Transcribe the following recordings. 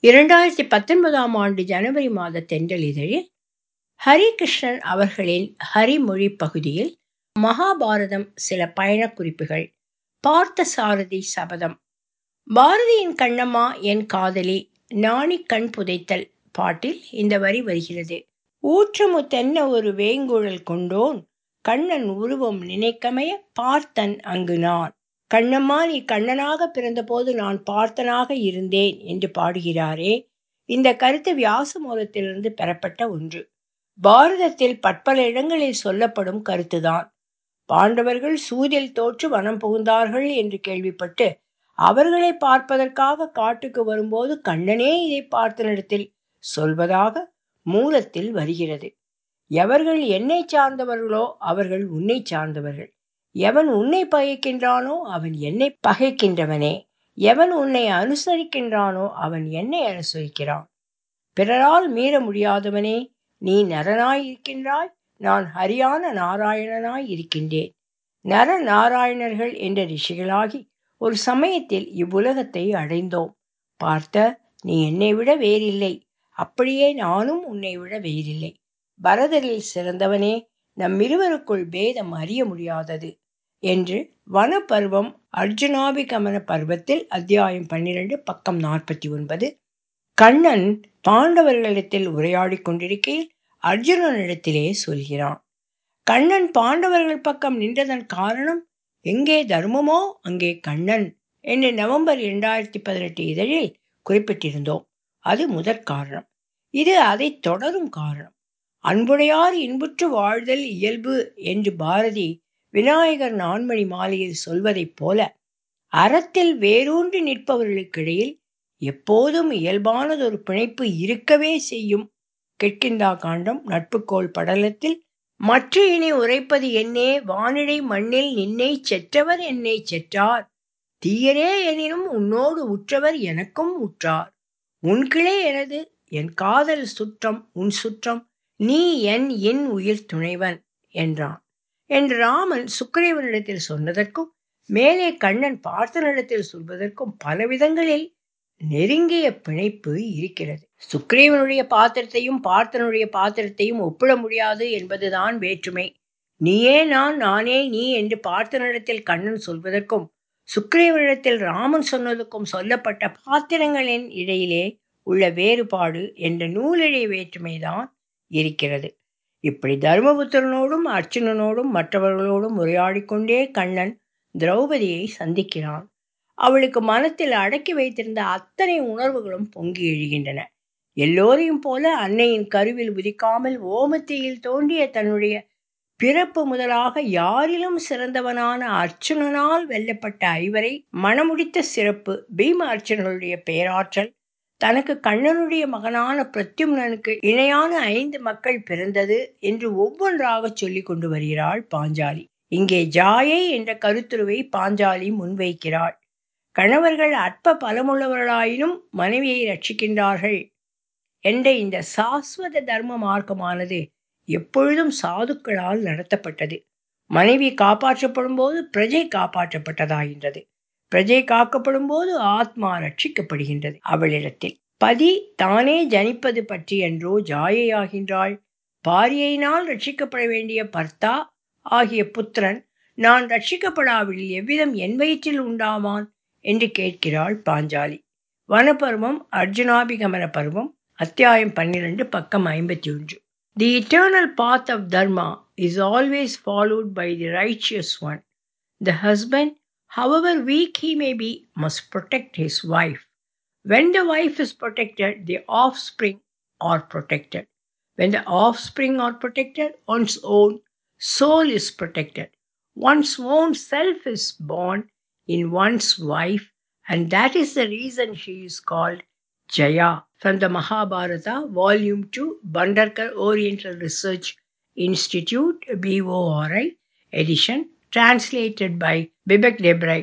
2019ஆம் ஆண்டு ஜனவரி மாத தென்றல் இதழில் ஹரிகிருஷ்ணன் அவர்களின் ஹரிமொழி பகுதியில் மகாபாரதம் சில பயணக் குறிப்புகள். பார்த்தசாரதி சபதம். பாரதியின் கண்ணம்மா என் காதலி நாணிக் கண் புதைத்தல் பாட்டில் இந்த வரி வருகிறது. ஊற்றமுத்தென்ன ஒரு வேங்குழல் கொண்டோன் கண்ணன் உருவம் நினைக்கமைய பார்த்தன் அங்கு நான். கண்ணம்மா, நீ கண்ணனாக பிறந்தபோது நான் பார்த்தனாக இருந்தேன் என்று பாடுகிறாரே. இந்த கருத்து வியாச மூலத்திலிருந்து பெறப்பட்ட ஒன்று. பாரதத்தில் பற்பல இடங்களில் சொல்லப்படும் கருத்துதான். பாண்டவர்கள் சூதில் தோற்று வனம் புகுந்தார்கள் என்று கேள்விப்பட்டு அவர்களை பார்ப்பதற்காக காட்டுக்கு வரும்போது கண்ணனே இதை பார்த்தனிடத்தில் சொல்வதாக மூலத்தில் வருகிறது. எவர்கள் என்னை சார்ந்தவர்களோ அவர்கள் உன்னை சார்ந்தவர்கள். எவன் உன்னை பகைக்கின்றானோ அவன் என்னை பகைக்கின்றவனே. எவன் உன்னை அனுசரிக்கின்றானோ அவன் என்னை அனுசரிக்கிறான். பிறரால் மீற முடியாதவனே, நீ நரனாய் இருக்கின்றாய், நான் ஹரியான நாராயணனாய் இருக்கின்றேன். நர நாராயணர்கள் என்ற ரிஷிகளாகி ஒரு சமயத்தில் இவ்வுலகத்தை அடைந்தோம். பார்த்த, நீ என்னை விட வேறில்லை, அப்படியே நானும் உன்னை விட வேறில்லை. பரதரில் சிறந்தவனே, நம்மிருவருக்குள் பேதம் அறிய முடியாதது என்று வனப்பருவம் அர்ஜுனாபிகமன பருவத்தில் அத்தியாயம் 12 பக்கம் 49 கண்ணன் பாண்டவர்களிடத்தில் உரையாடி கொண்டிருக்கையில் அர்ஜுனனிடத்திலே சொல்கிறான். கண்ணன் பாண்டவர்கள் பக்கம் நின்றதன் காரணம் எங்கே தர்மமோ அங்கே கண்ணன் என்று நவம்பர் 2018 இதழில் குறிப்பிட்டிருந்தோம். அது முதற் காரணம். இது அதை தொடரும் காரணம். அன்புடையார் இன்புற்று வாழ்தல் இயல்பு என்று பாரதி விநாயகர் நான்மணி மாலையில் சொல்வதைப் போல அறத்தில் வேரூன்றி நிற்பவர்களுக்கிடையில் எப்போதும் இயல்பானதொரு பிணைப்பு இருக்கவே செய்யும். கிட்கிந்தா காண்டம் நட்புக்கோள் படலத்தில் மற்ற இனி உரைப்பது என்னே, வானிடை மண்ணில் நின்னை செற்றவர் என்னை செற்றார், தீயரே எனினும் உன்னோடு உற்றவர் எனக்கும் உற்றார், உன் கிளை எனது என் காதல் சுற்றம் உன் சுற்றம், நீ என் என் உயிர் துணைவன் என்றான் என்று ராமன் சுக்கிரீவனிடத்தில் சொன்னதற்கும் மேலே கண்ணன் பார்த்தனிடத்தில் சொல்வதற்கும் பலவிதங்களில் நெருங்கிய பிணைப்பு இருக்கிறது. சுக்கிரீவனுடைய பாத்திரத்தையும் பார்த்தனுடைய பாத்திரத்தையும் ஒப்பிட முடியாது என்பதுதான் வேற்றுமை. நீயே நான், நானே நீ என்று பார்த்தனிடத்தில் கண்ணன் சொல்வதற்கும் சுக்கிரீவனிடத்தில் ராமன் சொன்னதுக்கும் சொல்லப்பட்ட பாத்திரங்களின் இடையிலே உள்ள வேறுபாடு என்ற நூலிழை வேற்றுமைதான் இருக்கிறது. இப்படி தர்மபுத்திரனோடும் அர்ச்சுனனோடும் மற்றவர்களோடும் உரையாடிக்கொண்டே கண்ணன் திரௌபதியை சந்திக்கிறான். அவளுக்கு மனத்தில் அடக்கி வைத்திருந்த அத்தனை உணர்வுகளும் பொங்கி எழுகின்றன. எல்லோரையும் போல அன்னையின் கருவில் உதிக்காமல் ஓமத்தீயில் தோன்றிய தன்னுடைய பிறப்பு முதலாக யாரிலும் சிறந்தவனான அர்ச்சுனனால் வெல்லப்பட்ட ஐவரை மணமுடித்த சிறப்பு, பீம அர்ச்சுனனுடைய பேராற்றல், தனக்கு கண்ணனுடைய மகனான பிரத்யும்னனுக்கு இணையான 5 மக்கள் பிறந்தது என்று ஒவ்வொன்றாக சொல்லி கொண்டு வருகிறாள் பாஞ்சாலி. இங்கே ஜாயை என்ற கருத்துருவை பாஞ்சாலி முன்வைக்கிறாள். கணவர்கள் அற்ப பலமுள்ளவர்களாயினும் மனைவியை ரட்சிக்கின்றார்கள் என்ற இந்த சாஸ்வத தர்ம மார்க்கமானது எப்பொழுதும் சாதுக்களால் நடத்தப்பட்டது. மனைவி காப்பாற்றப்படும் போது பிரஜை காப்பாற்றப்பட்டதாகின்றது. பிரஜை காக்கப்படும் போது ஆத்மா ரட்சிக்கப்படுகின்றது. அவளிடத்தில் பதி தானே ஜனிப்பது பற்றி என்றோ ஜாயையாகின்றாள். பாரியையினால் ரட்சிக்கப்பட வேண்டிய பர்த்தா ஆகிய புத்திரன் நான் ரட்சிக்கப்படாவிடில் எவ்விதம் என் வயிற்றில் உண்டாவான் என்று கேட்கிறாள் பாஞ்சாலி. வனப்பருவம் அர்ஜுனாபிகமன பருவம் அத்தியாயம் 12 பக்கம் 51. The eternal path of dharma is always followed by the righteous one. The husband, however weak he may be, must protect his wife. When the wife is protected, the offspring are protected. When the offspring are protected, one's own soul is protected. One's own self is born in one's wife, and that is the reason she is called Jaya. From the Mahabharata, Volume 2, Bhandarkar Oriental Research Institute, BORI, edition, translated by Bibek Debray.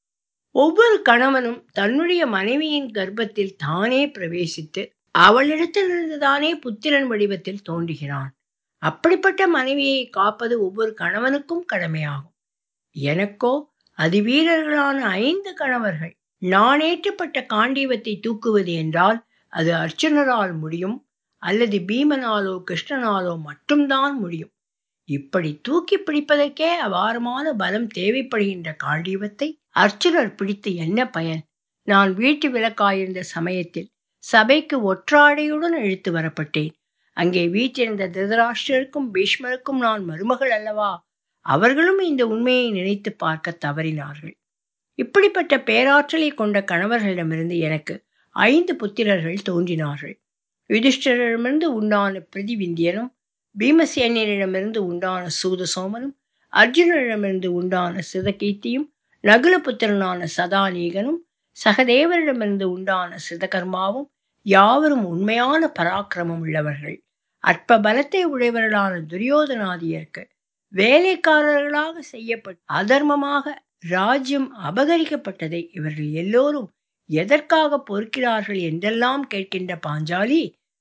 ஒவ்வொரு கணவனும் தன்னுடைய மனைவியின் கர்ப்பத்தில் தானே பிரவேசித்து அவளிடத்திலிருந்து தானே புத்திரன் வடிவத்தில் தோன்றுகிறான். அப்படிப்பட்ட மனைவியை காப்பது ஒவ்வொரு கணவனுக்கும் கடமையாகும். எனக்கோ அதிவீரர்களான 5 கணவர்கள். நானேற்றப்பட்ட காண்டீவத்தை தூக்குவது என்றால் அது அர்ஜுனரால் முடியும், அல்லது பீமனாலோ கிருஷ்ணனாலோ மட்டும்தான் முடியும். இப்படி தூக்கி பிடிப்பதற்கே அபாரமான பலம் தேவைப்படுகின்ற காண்டீபத்தை அர்ஜுனர் பிடித்து என்ன பயன்? நான் வீட்டு விளக்காயிருந்த சமயத்தில் சபைக்கு ஒற்றாடையுடன் இழுத்து வரப்பட்டேன். அங்கே வீற்றிருந்த திருதராஷ்டிரருக்கும் பீஷ்மருக்கும் நான் மருமகள் அல்லவா? அவர்களும் இந்த உண்மையை நினைத்து பார்க்க தவறினார்கள். இப்படிப்பட்ட பேராற்றலை கொண்ட கணவர்களிடமிருந்து எனக்கு 5 புத்திரர்கள் தோன்றினார்கள். யுதிஷ்டிரரிடமிருந்து உண்டான பிரதிவிந்தியனும், பீமசேனிடமிருந்து உண்டான சூதசோமனும், அர்ஜுனரிடமிருந்து உண்டான சிதகீர்த்தியும், நகுலபுத்திரனான சதாநீகனும், சகதேவரிடமிருந்து உண்டான சிதகர்மாவும் யாவரும் உண்மையான பராக்கிரமம் உள்ளவர்கள். அற்ப பலத்தை உடையவர்களான துரியோதனாதியருக்கு வேலைக்காரர்களாக செய்யப்பட்டு அதர்மமாக ராஜ்யம் அபகரிக்கப்பட்டதை இவர்கள் எல்லோரும் எதற்காக பொறுக்கிறார்கள் என்றெல்லாம் கேட்கின்ற பாஞ்சாலி,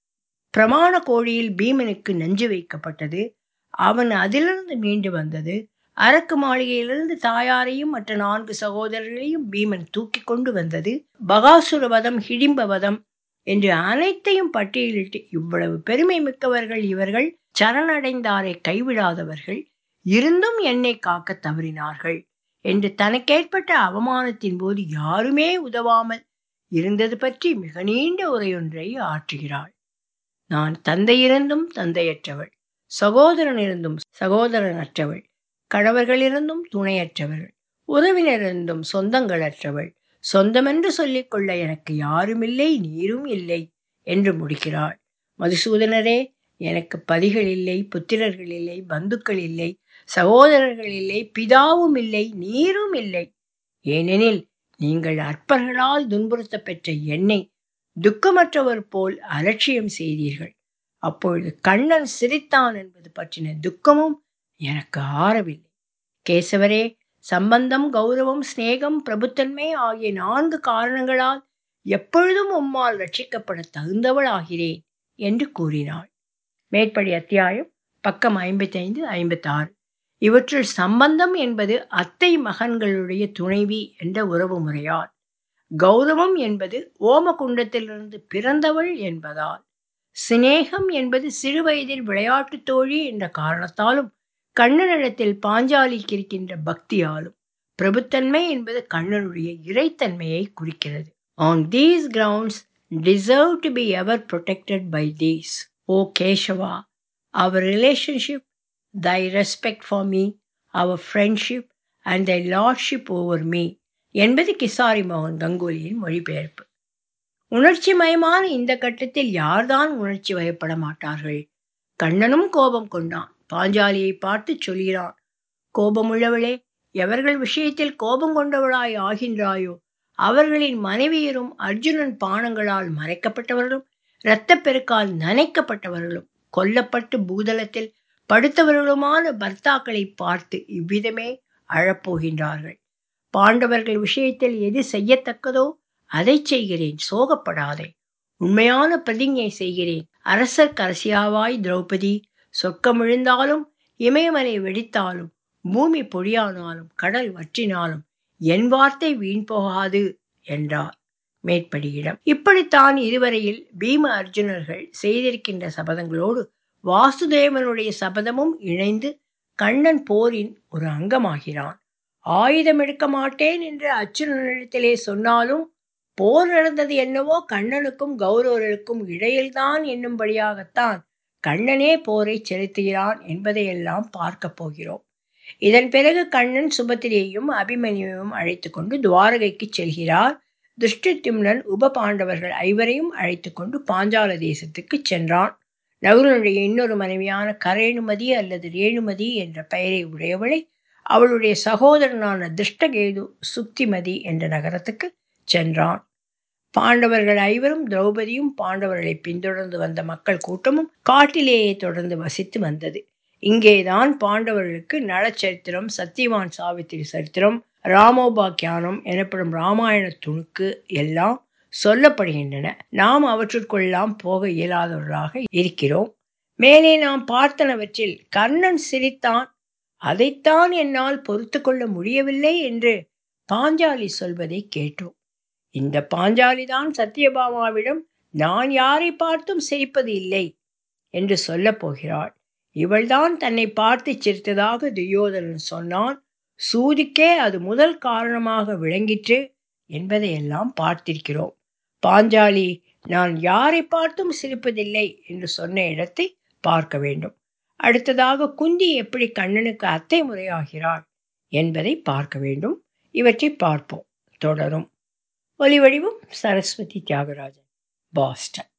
பிரமாண கோழியில் பீமனுக்கு நஞ்சு வைக்கப்பட்டது, அவன் அதிலிருந்து மீண்டு வந்தது, அரக்கு மாளிகையிலிருந்து தாயாரையும் மற்ற 4 சகோதரர்களையும் பீமன் தூக்கி கொண்டு வந்தது, பகாசுரவதம், ஹிடிம்பவதம் என்று அனைத்தையும் பட்டியலிட்டு, இவ்வளவு பெருமை மிக்கவர்கள் இவர்கள், சரணடைந்தாரை கைவிடாதவர்கள், இருந்தும் என்னை காக்க தவறினார்கள் என்று தனக்கேற்பட்ட அவமானத்தின் போது யாருமே உதவாமல் இருந்தது பற்றி மிக நீண்ட உரையொன்றை ஆற்றுகிறாள். நான் தந்தையிருந்தும் தந்தையற்றவள், சகோதரனிருந்தும் சகோதரனற்றவள், கணவர்களிருந்தும் துணையற்றவர்கள், உறவினரிருந்தும் சொந்தங்களற்றவள், சொந்தமென்று சொல்லிக்கொள்ள எனக்கு யாருமில்லை, நீரும் இல்லை என்று முடிக்கிறாள். மதுசூதனரே, எனக்கு பதிகள் இல்லை, புத்திரர்கள் இல்லை, பந்துக்கள் இல்லை, சகோதரர்கள் இல்லை, பிதாவும் இல்லை, நீரும் இல்லை. ஏனெனில் நீங்கள் அற்பர்களால் துன்புறுத்த பெற்ற என்னை துக்கமற்றவர் போல் அலட்சியம் செய்தீர்கள். அப்பொழுது கண்ணன் சிரித்தான் என்பது பற்றின துக்கமும் எனக்கு ஆறவில்லை. கேசவரே, சம்பந்தம், கௌரவம், சிநேகம், பிரபுத்தன்மை ஆகிய 4 காரணங்களால் எப்பொழுதும் உம்மால் ரட்சிக்கப்பட தகுந்தவள் ஆகிறேன் என்று கூறினாள். மேற்படி அத்தியாயம் பக்கம் 55, 56. இவற்றுள் சம்பந்தம் என்பது அத்தை மகன்களுடைய துணைவி என்ற உறவு முறையால், கௌரவம் என்பது ஓமகுண்டத்திலிருந்து பிறந்தவள் என்பதால், சிநேகம் என்பது சிறுவயதில் விளையாட்டு தோழி என்ற காரணத்தாலும் கண்ணனிடத்தில் பாஞ்சாலிக்கு இருக்கின்ற பக்தியாலும், பிரபுத்தன்மை என்பது கண்ணனுடைய இறைத்தன்மையை குறிக்கிறது. On these grounds deserve to be ever protected by these. O Keshava, our relationship, thy respect for me, our friendship and thy lordship over me என்பது கிசாரி மோகன் கங்குலியின் மொழிபெயர்ப்பு. உணர்ச்சி மயமான இந்த கட்டத்தில் யார்தான் உணர்ச்சி வயப்பட மாட்டார்கள்? கண்ணனும் கோபம் கொண்டான். பாஞ்சாலியை பார்த்து சொல்கிறான், கோபமுள்ளவளே, எவர்கள் விஷயத்தில் கோபம் கொண்டவளாய் ஆகின்றாயோ அவர்களின் மனைவியரும் அர்ஜுனன் பானங்களால் மறைக்கப்பட்டவர்களும் இரத்தப்பெருக்கால் நனைக்கப்பட்டவர்களும் கொல்லப்பட்டு பூதலத்தில் படுத்தவர்களுமான பர்த்தாக்களை பார்த்து இவ்விதமே அழப்போகின்றார்கள். பாண்டவர்கள் விஷயத்தில் எது செய்யத்தக்கதோ அதை செய்கிறேன், சோகப்படாதே. உண்மையான பிரதிஞ்ஞை செய்கிறேன். அரசர் கரசியாவாய் திரௌபதி, சொர்க்கமிழுந்தாலும் இமயமலை வெடித்தாலும் பூமி பொடியானாலும் கடல் வற்றினாலும் என் வார்த்தை வீண் போகாது என்றார். மேற்படியிடம் இப்படித்தான் இதுவரையில் பீம அர்ஜுனர்கள் செய்திருக்கின்ற சபதங்களோடு வாசுதேவனுடைய சபதமும் இணைந்து கண்ணன் போரின் ஒரு அங்கமாகிறான். ஆயுதம் எடுக்க மாட்டேன் என்று அர்ஜுனனிடத்திலே சொன்னாலும் போர் நடந்தது என்னவோ கண்ணனுக்கும் கௌரவர்களுக்கும் இடையில்தான் என்னும்படியாகத்தான் கண்ணனே போரை செலுத்துகிறான் என்பதையெல்லாம் பார்க்க போகிறோம். இதன் பிறகு கண்ணன் சுபத்திரியையும் அபிமன்யுவையும் அழைத்து கொண்டு துவாரகைக்கு செல்கிறார். திருஷ்டித்யும்னன் உப பாண்டவர்கள் 5 அழைத்து கொண்டு பாஞ்சால தேசத்துக்கு சென்றான். நகுலனுடைய இன்னொரு மனைவியான கரேணுமதி அல்லது ரேணுமதி என்ற பெயரை உடையவளை அவளுடைய சகோதரனான திருஷ்டகேது சுக்திமதி என்ற நகரத்துக்கு சென்றான். பாண்டவர்கள் 5 திரௌபதியும் பாண்டவர்களை பின்தொடர்ந்து வந்த மக்கள் கூட்டமும் காட்டிலேயே தொடர்ந்து வசித்து வந்தது. இங்கேதான் பாண்டவர்களுக்கு நலச்சரித்திரம், சத்தியவான் சாவித்திரி சரித்திரம், ராமோபாக்கியானம் எனப்படும் இராமாயண துணுக்கு எல்லாம் சொல்லப்படுகின்றன. நாம் அவற்றுக்கெல்லாம் போக இயலாதவர்களாக இருக்கிறோம். மேலே நாம் பார்த்தனவற்றில் கர்ணன் சிரித்தான், அதைத்தான் என்னால் பொறுத்து கொள்ள முடியவில்லை என்று பாஞ்சாலி சொல்வதை கேட்டோம். இந்த பாஞ்சாலிதான் சத்யபாமாவிடம் நான் யாரை பார்த்தும் சிரிப்பது இல்லை என்று சொல்லப் போகிறாள். இவள்தான் தன்னை பார்த்து சிரித்ததாக துரியோதனன் சொன்னான். சூதுக்கே அது முதல் காரணமாக விளங்கிற்று என்பதையெல்லாம் பார்த்திருக்கிறோம். பாஞ்சாலி நான் யாரை பார்த்தும் சிரிப்பதில்லை என்று சொன்ன இடத்தை பார்க்க வேண்டும். அடுத்ததாக குந்தி எப்படி கண்ணனுக்கு அத்தை முறையாகிறாள் என்பதை பார்க்க வேண்டும். இவற்றை பார்ப்போம். தொடரும். ஒலிவடிவம் சரஸ்வதி தியாகராஜன், பாஸ்டன்.